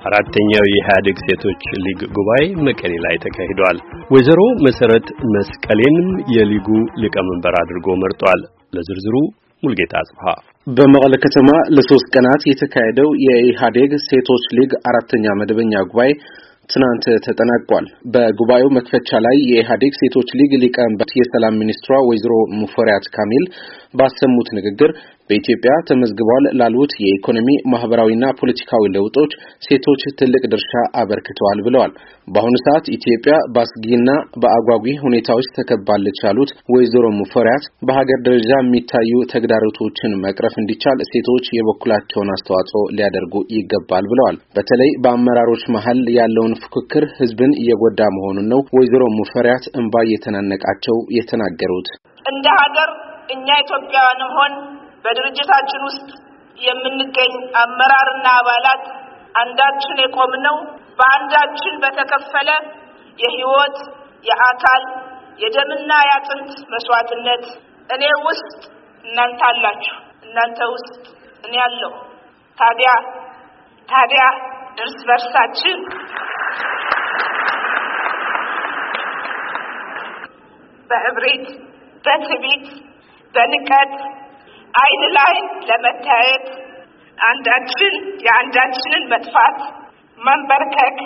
አራተኛው የኢህአዴግ ሴቶች ሊግ ጉባኤ መቀሌ ላይ ተካሂዷል። ወይዘሮ መሰረት መስቀሌንም የሊጉ ሊቀመንበር አድርጎ መርጧል። ለዝርዝሩ ሙልጌታ አጽፋ። በመቀለ ከተማ ለሶስት ቀናት የተካሄደው የኢህአዴግ ሴቶች ሊግ አራተኛ መደበኛ ጉባኤ ትናንት ተጠናቋል። በጉባኤው መክፈቻ ላይ የኢህአዴግ ሴቶች ሊግ ሊቀመንበር የሰላም ሚኒስትሯ ወይዘሮ ሙፈሪያት ካሚል ባሰሙት ንግግር በኢትዮጵያ ተመዝግበዋል ላሉት የኢኮኖሚ ማህበራዊና ፖለቲካዊ ለውጦች ሴቶች ትልቅ ድርሻ አበርክተዋል ብለዋል። በአሁኑ ሰዓት ኢትዮጵያ በአስጊና በአጓጊ ሁኔታዎች ተከባለች ያሉት ወይዘሮ ሙፈሪያት በሀገር ደረጃ የሚታዩ ተግዳሮቶችን መቅረፍ እንዲቻል ሴቶች የበኩላቸውን አስተዋጽኦ ሊያደርጉ ይገባል ብለዋል። በተለይ በአመራሮች መሀል ያለውን ፍክክር ህዝብን እየጎዳ መሆኑን ነው ወይዘሮ ሙፈሪያት እንባ የተናነቃቸው የተናገሩት። እንደ ሀገር እኛ ኢትዮጵያውያንም ሆን በድርጅታችን ውስጥ የምንገኝ አመራርና አባላት አንዳችን የቆምነው በአንዳችን በተከፈለ የህይወት፣ የአካል፣ የደምና የአጥንት መስዋዕትነት እኔ ውስጥ እናንተ አላችሁ፣ እናንተ ውስጥ እኔ አለሁ። ታዲያ እርስ በርሳችን በእብሪት፣ በትዕቢት፣ በንቀት አይን ላይ ለመታየት አንዳችን የአንዳችንን መጥፋት፣ መንበርከክ፣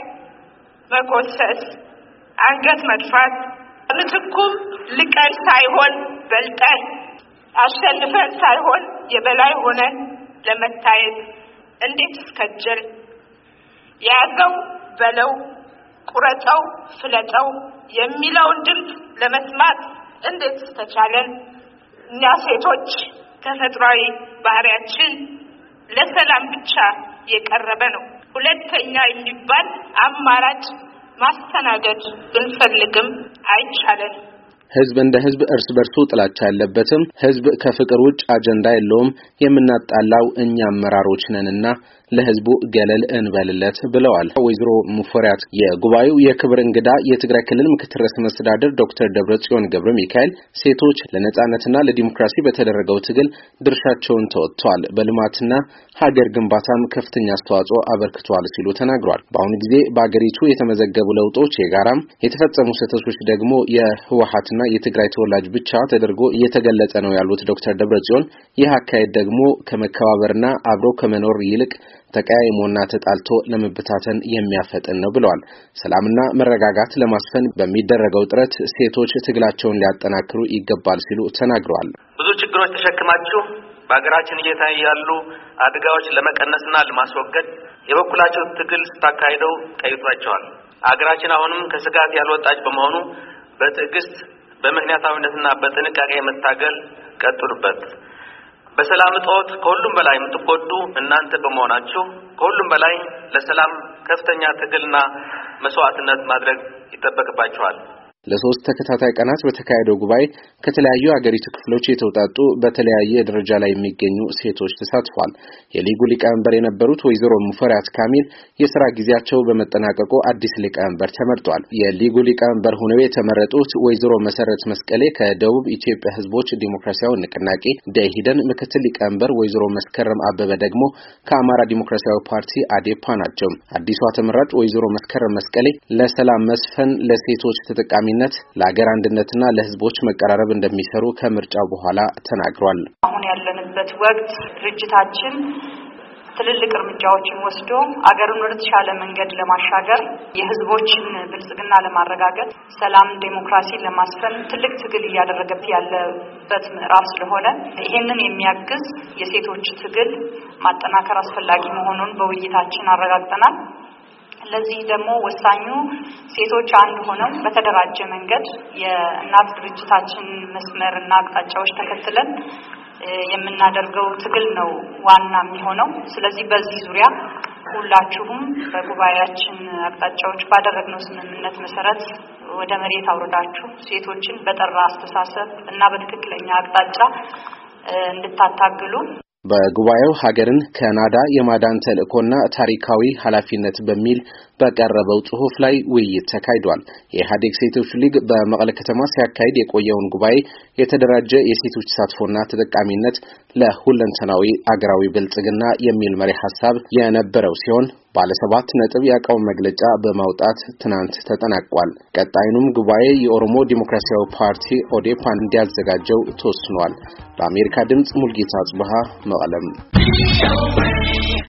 መኮሰስ፣ አንገት መጥፋት ምትኩም ልቀን ሳይሆን በልጠን አሸንፈን ሳይሆን የበላይ ሆነን ለመታየት እንዴት እስከጀል ያዘው በለው ቁረጠው ፍለጠው የሚለውን ድምፅ ለመስማት እንዴት ተቻለን? እኛ ሴቶች ተፈጥሯዊ ባህሪያችን ለሰላም ብቻ የቀረበ ነው። ሁለተኛ የሚባል አማራጭ ማስተናገድ ብንፈልግም አይቻለን። ህዝብ እንደ ህዝብ እርስ በርሱ ጥላቻ ያለበትም ህዝብ ከፍቅር ውጭ አጀንዳ የለውም። የምናጣላው እኛ አመራሮች ነንና ለህዝቡ ገለል እንበልለት ብለዋል ወይዘሮ ሙፈሪያት። የጉባኤው የክብር እንግዳ የትግራይ ክልል ምክትል ርዕሰ መስተዳድር ዶክተር ደብረጽዮን ገብረ ሚካኤል ሴቶች ለነጻነትና ለዲሞክራሲ በተደረገው ትግል ድርሻቸውን ተወጥተዋል፣ በልማትና ሀገር ግንባታም ከፍተኛ አስተዋጽኦ አበርክተዋል ሲሉ ተናግረዋል። በአሁኑ ጊዜ በአገሪቱ የተመዘገቡ ለውጦች የጋራም የተፈጸሙ ስህተቶች ደግሞ የህወሓትና የትግራይ ተወላጅ ብቻ ተደርጎ እየተገለጸ ነው ያሉት ዶክተር ደብረጽዮን ይህ አካሄድ ደግሞ ከመከባበርና አብሮ ከመኖር ይልቅ ተቀያይሞና ተጣልቶ ለመበታተን የሚያፈጥን ነው ብለዋል። ሰላምና መረጋጋት ለማስፈን በሚደረገው ጥረት ሴቶች ትግላቸውን ሊያጠናክሩ ይገባል ሲሉ ተናግረዋል። ብዙ ችግሮች ተሸክማችሁ በአገራችን እየታዩ ያሉ አደጋዎች ለመቀነስና ለማስወገድ የበኩላቸው ትግል ስታካሂደው ቀይቷቸዋል። አገራችን አሁንም ከስጋት ያልወጣች በመሆኑ በትዕግስት በምክንያታዊነትና በጥንቃቄ መታገል ቀጥሉበት። በሰላም እጦት ከሁሉም በላይ የምትጎዱ እናንተ በመሆናችሁ ከሁሉም በላይ ለሰላም ከፍተኛ ትግልና መስዋዕትነት ማድረግ ይጠበቅባችኋል። ለሶስት ተከታታይ ቀናት በተካሄደው ጉባኤ ከተለያዩ አገሪቱ ክፍሎች የተውጣጡ በተለያየ ደረጃ ላይ የሚገኙ ሴቶች ተሳትፈዋል። የሊጉ ሊቀመንበር የነበሩት ወይዘሮ ሙፈሪያት ካሚል የሥራ ጊዜያቸው በመጠናቀቁ አዲስ ሊቀመንበር ተመርጧል። የሊጉ ሊቀመንበር ሆነው የተመረጡት ወይዘሮ መሰረት መስቀሌ ከደቡብ ኢትዮጵያ ሕዝቦች ዲሞክራሲያዊ ንቅናቄ ደኢህዴን ምክትል ሊቀመንበር ወይዘሮ መስከረም አበበ ደግሞ ከአማራ ዲሞክራሲያዊ ፓርቲ አዴፓ ናቸው። አዲሷ ተመራጭ ወይዘሮ መስከረም መስቀሌ ለሰላም መስፈን ለሴቶች ተጠቃሚ ለሀገር አንድነትና ለህዝቦች መቀራረብ እንደሚሰሩ ከምርጫው በኋላ ተናግሯል። አሁን ያለንበት ወቅት ድርጅታችን ትልልቅ እርምጃዎችን ወስዶ አገሩን ወደ ተሻለ መንገድ ለማሻገር የህዝቦችን ብልጽግና ለማረጋገጥ ሰላም፣ ዴሞክራሲን ለማስፈን ትልቅ ትግል እያደረገበት ያለበት ምዕራፍ ስለሆነ ይሄንን የሚያግዝ የሴቶች ትግል ማጠናከር አስፈላጊ መሆኑን በውይይታችን አረጋግጠናል። ለዚህ ደግሞ ወሳኙ ሴቶች አንድ ሆነው በተደራጀ መንገድ የእናት ድርጅታችን መስመርና አቅጣጫዎች ተከትለን የምናደርገው ትግል ነው ዋና የሚሆነው። ስለዚህ በዚህ ዙሪያ ሁላችሁም በጉባኤያችን አቅጣጫዎች ባደረግነው ስምምነት መሰረት ወደ መሬት አውርዳችሁ ሴቶችን በጠራ አስተሳሰብ እና በትክክለኛ አቅጣጫ እንድታታግሉ በጉባኤው ሀገርን ከናዳ የማዳን ተልእኮና ታሪካዊ ኃላፊነት በሚል በቀረበው ጽሑፍ ላይ ውይይት ተካሂዷል። የኢህአዴግ ሴቶች ሊግ በመቀለ ከተማ ሲያካሂድ የቆየውን ጉባኤ የተደራጀ የሴቶች ተሳትፎና ተጠቃሚነት ለሁለንተናዊ አገራዊ ብልጽግና የሚል መሪ ሐሳብ የነበረው ሲሆን ባለ 7 ነጥብ ያቀው መግለጫ በማውጣት ትናንት ተጠናቋል። ቀጣዩንም ጉባኤ የኦሮሞ ዲሞክራሲያዊ ፓርቲ ኦዴፓ እንዲያዘጋጀው ተወስኗል። ለአሜሪካ ድምጽ ሙልጌታ ጽብሃ መቀለም